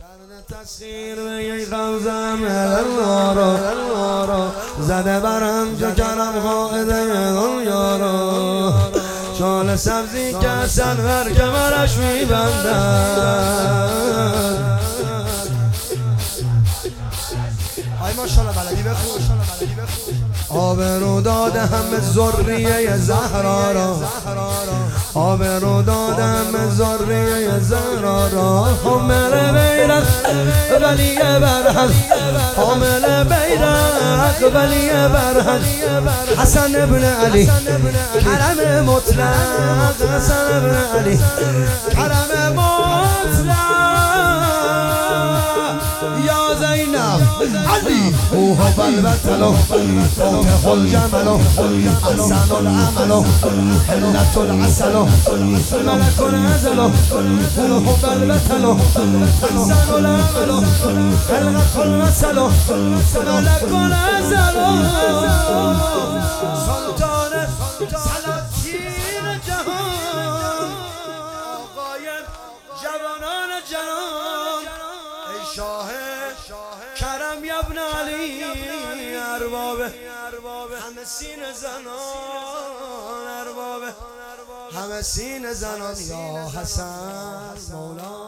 کرده تسخیر به یک غوزم الارا زده برم جو کرم قائده دنیا را شال سبزی که سنور کمرش میبندن آی ماشاءالله بلدی بخون آبرو داده همه ذریه زهرا را آبرو داده همه ذریه زهرا را حامل بیرق ولی برحق حامل بیرق ولی برحق حسن ابن علی کرم مطلق حسن ابن علی کرم مطلق یا زینب علی اوه بلبتلو فاتح الجملو احسن العملو حلت العسلو ملك العزلو اوه بلبتلو احسن العملو حلت العسلو ملك العزلو سلطان سلاطین جهان آقای جوانان جهان ای شاه کرم یا ابن علی ارباب همه سینه زنان ارباب همه سینه زنان یا حسن مولا